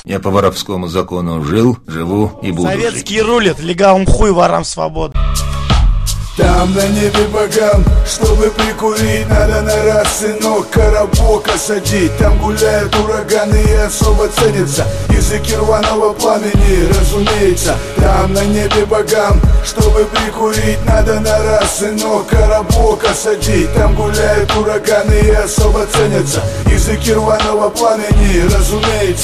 Я по воровскому закону жил, живу и буду Советский жить. рулит, легалам хуй, ворам свободу. Там на небе богам, чтобы прикурить, надо на раз, сынок, коробока садить. Там гуляют ураганы и особо ценятся языки рваного пламени, разумеется. Там на небе богам, чтобы прикурить, надо на раз, сынок, коробока садить. Там гуляют ураганы и особо ценятся языки рваного пламени, разумеется.